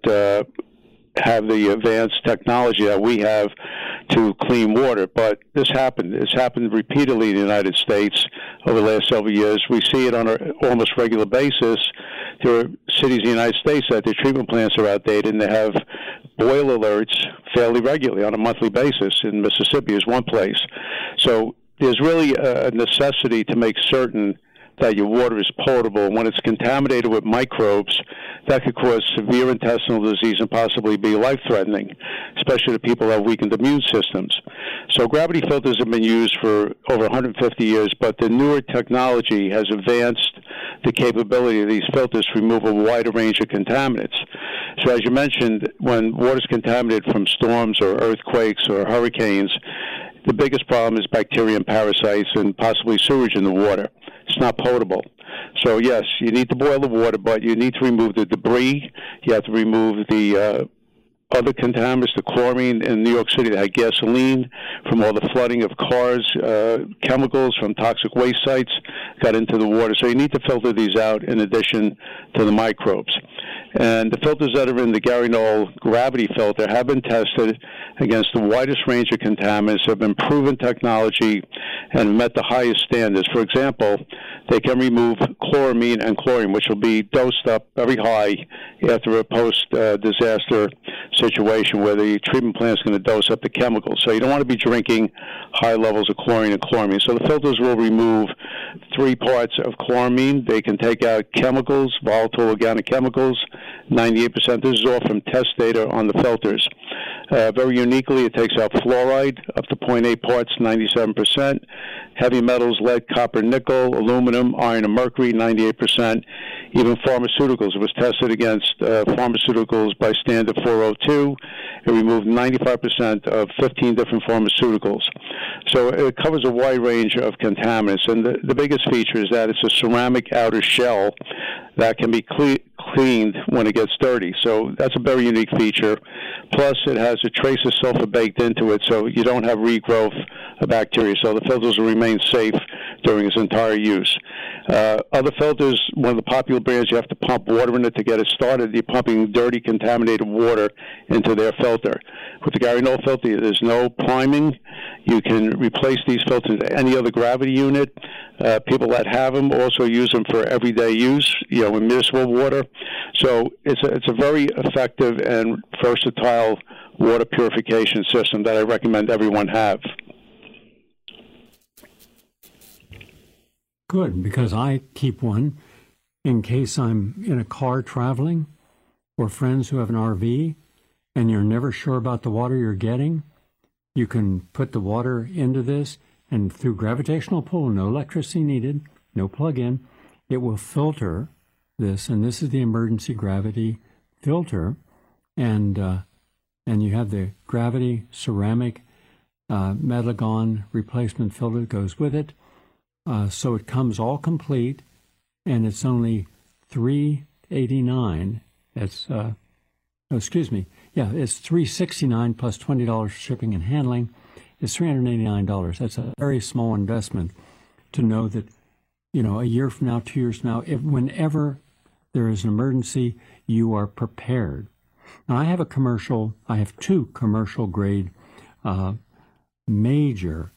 Speaker 5: have the advanced technology that we have to clean water, but this happened. It's happened repeatedly in the United States over the last several years. We see it on an almost regular basis. There are cities in the United States that their treatment plants are outdated, and they have boil alerts fairly regularly on a monthly basis. In Mississippi is one place. So there's really a necessity to make certain that your water is potable. When it's contaminated with microbes, that could cause severe intestinal disease and possibly be life-threatening, especially to people who have weakened immune systems. So gravity filters have been used for over 150 years, but the newer technology has advanced the capability of these filters to remove a wider range of contaminants. So as you mentioned, when water is contaminated from storms or earthquakes or hurricanes, the biggest problem is bacteria and parasites and possibly sewage in the water. It's not potable. So, yes, you need to boil the water, but you need to remove the debris. You have to remove the other contaminants, the chlorine in New York City that had gasoline from all the flooding of cars, chemicals from toxic waste sites got into the water. So you need to filter these out in addition to the microbes. And the filters that are in the Gary Knoll gravity filter have been tested against the widest range of contaminants, have been proven technology, and met the highest standards. For example, they can remove chloramine and chlorine, which will be dosed up very high after a post-disaster situation where the treatment plant is going to dose up the chemicals. So you don't want to be drinking high levels of chlorine and chloramine. So the filters will remove 3 parts of chloramine. They can take out chemicals, volatile organic chemicals, 98%. This is all from test data on the filters. Very uniquely, it takes out fluoride, up to 0.8 parts, 97%. Heavy metals, lead, copper, nickel, aluminum, iron, and mercury, 98%. Even pharmaceuticals. It was tested against pharmaceuticals by standard 402. It removed 95% of 15 different pharmaceuticals. So it covers a wide range of contaminants. And the biggest feature is that it's a ceramic outer shell that can be cleaned when it gets dirty. So that's a very unique feature. Plus, it has a trace of sulfur baked into it, so you don't have regrowth of bacteria. So the filters will remain safe during its entire use. Other filters, one of the popular brands, you have to pump water in it to get it started. You're pumping dirty, contaminated water into their filter. With the Gary Knoll filter, there's no priming. You can replace these filters with any other gravity unit. People that have them also use them for everyday use, in municipal water. So it's a very effective and versatile water purification system that I recommend everyone have.
Speaker 1: Good, because I keep one in case I'm in a car traveling or friends who have an RV and you're never sure about the water you're getting. You can put the water into this, and through gravitational pull, no electricity needed, no plug-in, it will filter this, and this is the emergency gravity filter, and you have the gravity ceramic Medlagon replacement filter that goes with it. So it comes all complete, and it's only $389. It's it's $369 plus $20 shipping and handling. It's $389. That's a very small investment to know that, a year from now, 2 years from now, whenever there is an emergency, you are prepared. Now, I have two commercial grade major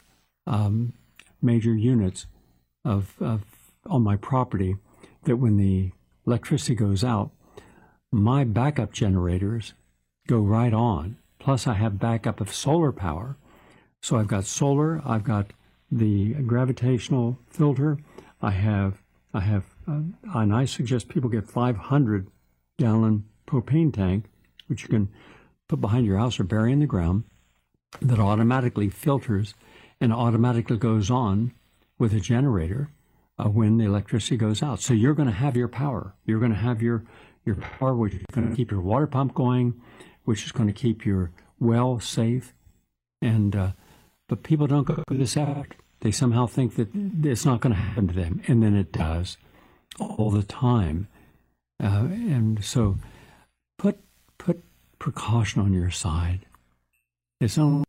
Speaker 1: units of on my property that when the electricity goes out, my backup generators go right on. Plus, I have backup of solar power. So I've got solar, I've got the gravitational filter, and I suggest people get 500-gallon propane tank, which you can put behind your house or bury in the ground, that automatically filters and automatically goes on with a generator when the electricity goes out. So you're going to have your power. You're going to have your power, which is going to keep your water pump going, which is going to keep your well safe. And but people don't go through this effort. They somehow think that it's not going to happen to them, and then it does all the time. And so put precaution on your side. It's only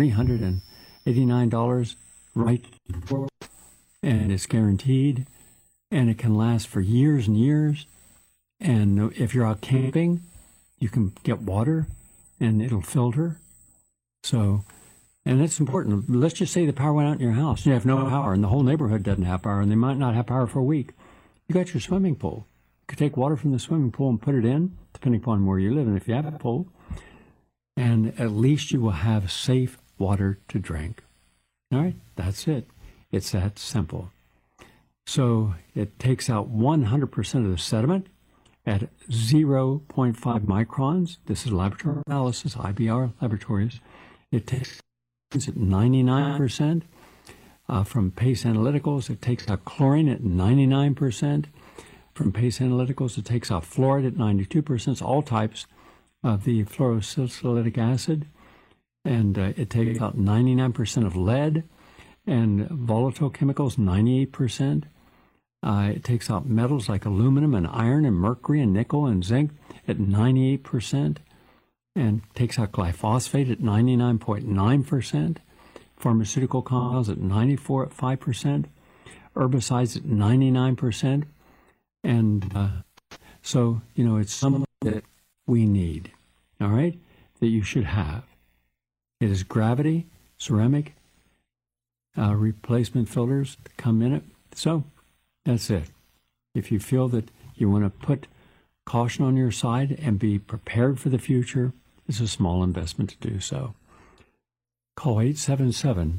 Speaker 1: $389 right before, and it's guaranteed, and it can last for years and years. And if you're out camping, you can get water, and it'll filter. So, and it's important. Let's just say the power went out in your house. You have no power, and the whole neighborhood doesn't have power, and they might not have power for a week. You got your swimming pool. You could take water from the swimming pool and put it in, depending upon where you live, and if you have a pool. And at least you will have safe water to drink. All right, that's it. It's that simple. So it takes out 100% of the sediment at 0.5 microns. This is laboratory analysis, IBR Laboratories. It takes at 99%. From Pace Analyticals, it takes out chlorine at 99%. From Pace Analyticals, it takes out fluoride at 92%. It's all types of the fluorosilicic acid. And it takes out 99% of lead and volatile chemicals, 98%. It takes out metals like aluminum and iron and mercury and nickel and zinc at 98%. And takes out glyphosate at 99.9%. Pharmaceutical compounds at 94.5%. Herbicides at 99%. And so, it's something that we need, all right, that you should have. It is gravity, ceramic, replacement filters that come in it. So that's it. If you feel that you want to put caution on your side and be prepared for the future, it's a small investment to do so. Call 877-627-5065.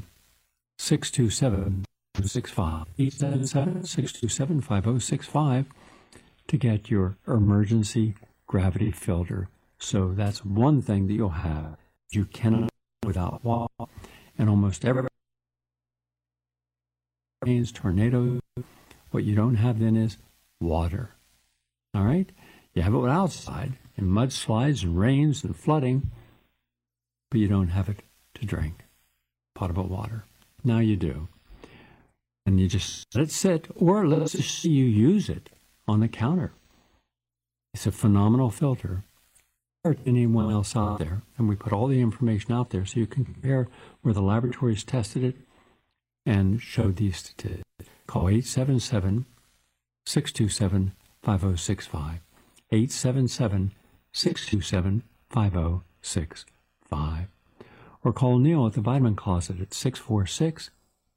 Speaker 1: 877-627-5065 to get your emergency gravity filter. So that's one thing that you'll have. You cannot without water. And almost every rains, tornadoes, what you don't have then is water. All right? You have it outside in mudslides and rains and flooding, but you don't have it to drink, potable water. Now you do. And you just let it sit, or let's just see you use it on the counter. It's a phenomenal filter. Or anyone else out there. And we put all the information out there so you can compare where the laboratories tested it and showed these statistics. Call 877-627-5065. 877-627-5065. Or call Neil at the Vitamin Closet at 646-926-5430.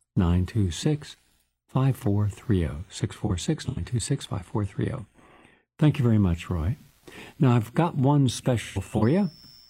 Speaker 1: 646-926-5430. Thank you very much, Roy. Now, I've got one special for you.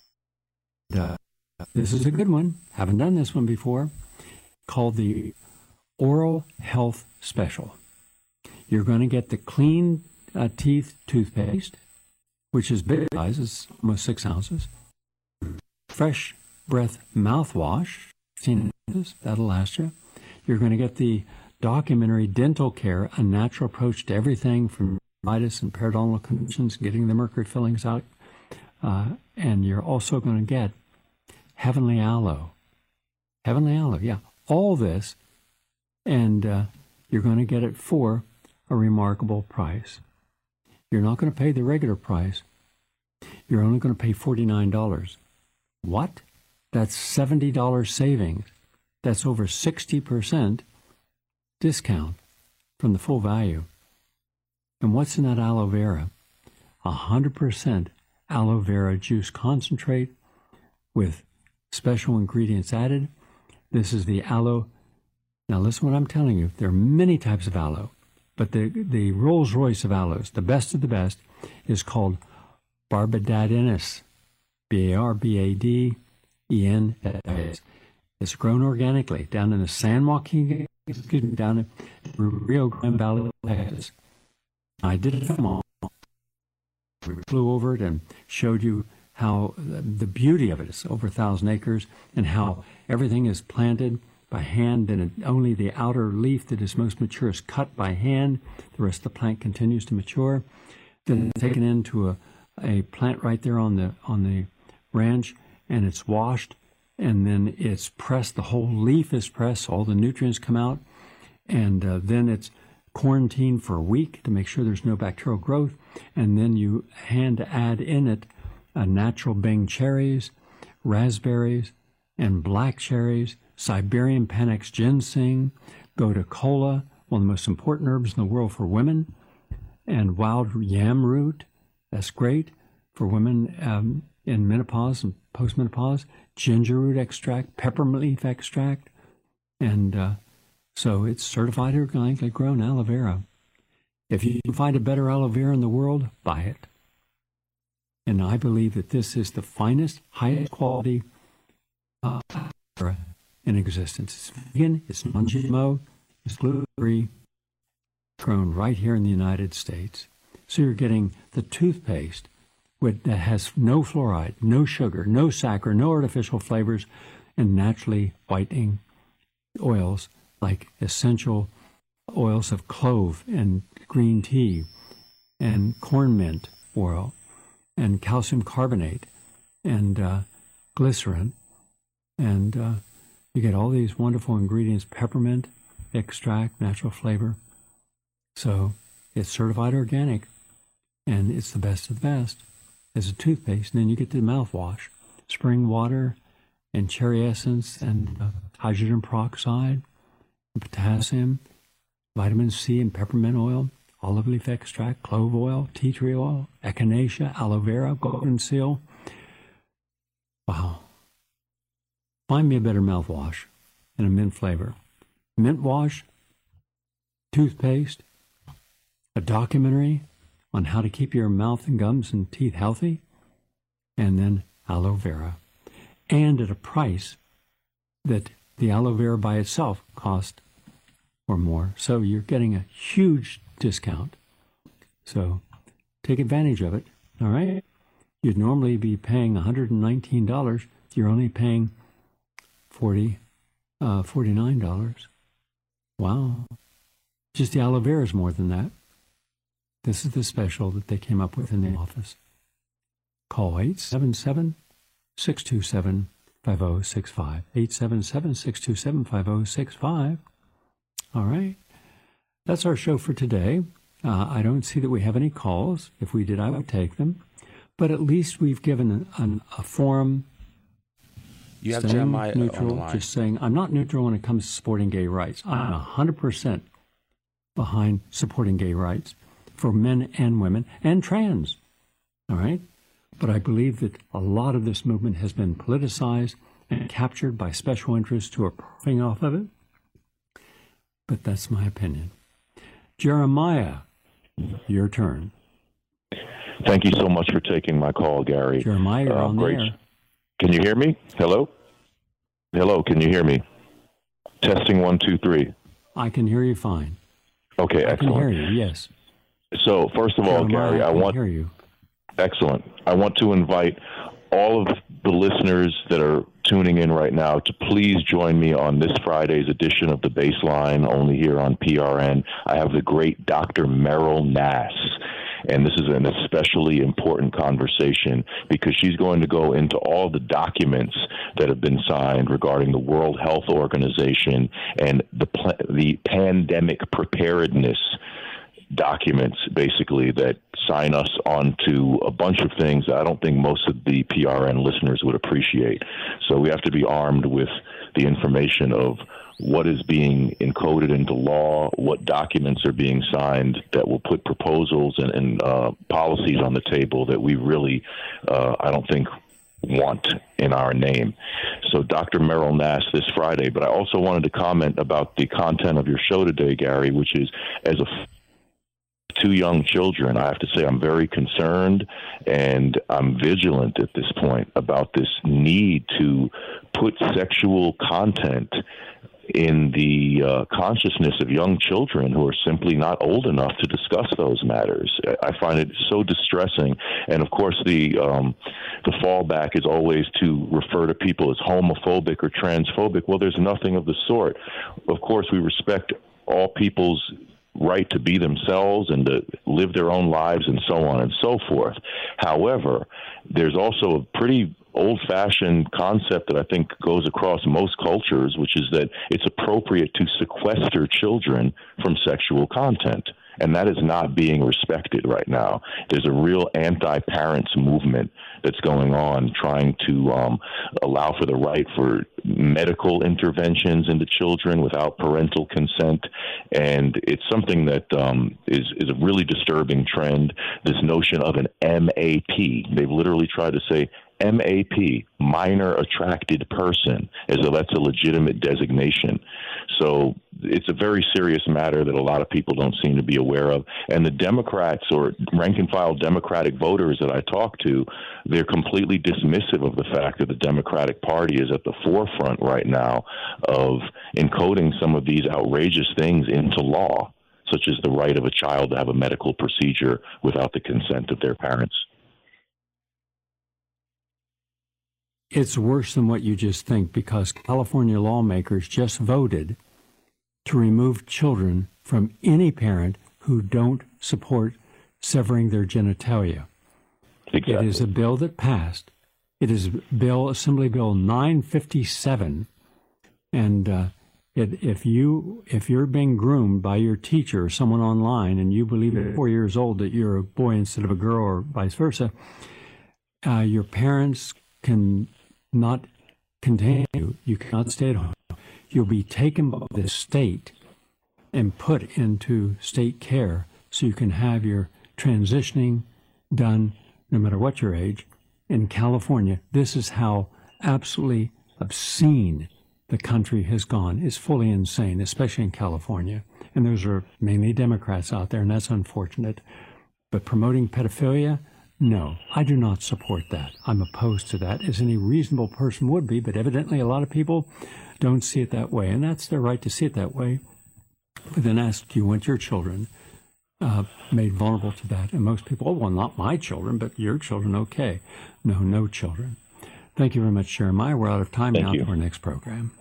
Speaker 1: This is a good one. Haven't done this one before. Called the Oral Health Special. You're going to get the Clean Teeth toothpaste, which is big size, it's almost 6 ounces. Fresh Breath mouthwash, 15 ounces, that'll last you. You're going to get the documentary Dental Care, a natural approach to everything from uveitis and periodontal conditions, getting the mercury fillings out. And you're also going to get Heavenly Aloe. Heavenly Aloe, yeah. All this, and you're going to get it for a remarkable price. You're not going to pay the regular price. You're only going to pay $49. What? That's $70 savings. That's over 60% discount from the full value. And what's in that aloe vera? 100% aloe vera juice concentrate with special ingredients added. This is the aloe. Now listen what I'm telling you. There are many types of aloe, but the Rolls Royce of aloes, the best of the best, is called Barbadadinus. Barbadens. It's grown organically down in the San Joaquin, down in Rio Grande Valley, Texas. I did a film. We flew over it and showed you how the beauty of it is over 1,000 acres and how everything is planted by hand, and only the outer leaf that is most mature is cut by hand. The rest of the plant continues to mature. Then it's taken into a plant right there on the ranch, and it's washed, and then it's pressed. The whole leaf is pressed, all the nutrients come out, and then it's quarantined for a week to make sure there's no bacterial growth, and then you hand add in it natural Bing cherries, raspberries, and black cherries, Siberian Panax ginseng, gotu kola, one of the most important herbs in the world for women, and wild yam root. That's great for women in menopause and postmenopause. Ginger root extract, peppermint leaf extract, and so it's certified organically grown aloe vera. If you can find a better aloe vera in the world, buy it. And I believe that this is the finest, highest quality aloe vera in existence. It's vegan, it's non-GMO, it's gluten-free, grown right here in the United States. So you're getting the toothpaste that has no fluoride, no sugar, no saccharine, no artificial flavors, and naturally whitening oils like essential oils of clove and green tea and corn mint oil and calcium carbonate and glycerin. And you get all these wonderful ingredients, peppermint extract, natural flavor. So it's certified organic, and it's the best of the best as a toothpaste. And then you get the mouthwash, spring water and cherry essence and hydrogen peroxide, and potassium, vitamin C and peppermint oil, olive leaf extract, clove oil, tea tree oil, echinacea, aloe vera, golden seal. Wow. Find me a better mouthwash and a mint flavor. Mint wash, toothpaste, a documentary on how to keep your mouth and gums and teeth healthy, and then aloe vera. And at a price that the aloe vera by itself cost or more. So you're getting a huge discount. So take advantage of it, all right? You'd normally be paying $119. You're only paying $49. Wow. Just the aloe vera is more than that. This is the special that they came up with in the office. Call 877-627-5065. 877-627-5065. All right. That's our show for today. I don't see that we have any calls. If we did, I would take them. But at least we've given a forum.
Speaker 6: You have Jeremiah
Speaker 1: neutral,
Speaker 6: on the line.
Speaker 1: just saying, I'm not neutral when it comes to supporting gay rights. I'm 100% behind supporting gay rights for men and women and trans. All right? But I believe that a lot of this movement has been politicized and captured by special interests who are profiting off of it. But that's my opinion. Jeremiah, your turn.
Speaker 7: Thank you so much for taking my call, Gary.
Speaker 1: Jeremiah, you're on the air.
Speaker 7: Can you hear me? Hello? Hello, can you hear me? Testing 1, 2, 3.
Speaker 1: I can hear you fine.
Speaker 7: Okay,
Speaker 1: I
Speaker 7: excellent.
Speaker 1: can hear you, yes.
Speaker 7: So, first of all,
Speaker 1: Jeremiah,
Speaker 7: Gary,
Speaker 1: I can hear you.
Speaker 7: Excellent. I want to invite all of the listeners that are tuning in right now to please join me on this Friday's edition of The Baseline, only here on PRN. I have the great Dr. Meryl Nass, and this is an especially important conversation because she's going to go into all the documents that have been signed regarding the World Health Organization and the pandemic preparedness documents, basically, that sign us onto a bunch of things that I don't think most of the PRN listeners would appreciate. So we have to be armed with the information of what is being encoded into law, what documents are being signed that will put proposals and policies on the table that we really, I don't think, want in our name. So Dr. Meryl Nass this Friday. But I also wanted to comment about the content of your show today, Gary, which is, as a 2 young children, I have to say I'm very concerned and I'm vigilant at this point about this need to put sexual content in the consciousness of young children who are simply not old enough to discuss those matters. I find it so distressing. And of course, the fallback is always to refer to people as homophobic or transphobic. Well, there's nothing of the sort. Of course, we respect all people's right to be themselves and to live their own lives and so on and so forth. However, there's also a pretty old-fashioned concept that I think goes across most cultures, which is that it's appropriate to sequester children from sexual content. And that is not being respected right now. There's a real anti-parents movement that's going on, trying to allow for the right for medical interventions into children without parental consent. And it's something that is a really disturbing trend, this notion of an MAP. They've literally tried to say MAP, minor attracted person, as though that's a legitimate designation. So it's a very serious matter that a lot of people don't seem to be aware of. And the Democrats or rank-and-file Democratic voters that I talk to, they're completely dismissive of the fact that the Democratic Party is at the forefront right now of encoding some of these outrageous things into law, such as the right of a child to have a medical procedure without the consent of their parents.
Speaker 1: It's worse than what you just think, because California lawmakers just voted to remove children from any parent who don't support severing their genitalia.
Speaker 7: Exactly.
Speaker 1: It is a bill that passed. It is Assembly Bill 957. And if you're being groomed by your teacher or someone online, and you believe at 4 years old that you're a boy instead of a girl, or vice versa, your parents can not contain you. You cannot stay at home. You'll be taken by the state and put into state care so you can have your transitioning done no matter what your age. In California, this is how absolutely obscene the country has gone. It's fully insane, especially in California. And those are mainly Democrats out there, and that's unfortunate. But promoting pedophilia, no, I do not support that. I'm opposed to that, as any reasonable person would be, but evidently a lot of people don't see it that way, and that's their right to see it that way. But then ask, do you want your children made vulnerable to that? And most people, oh, well, not my children, but your children, okay. No children. Thank you very much, Jeremiah. We're out of time now for our next program.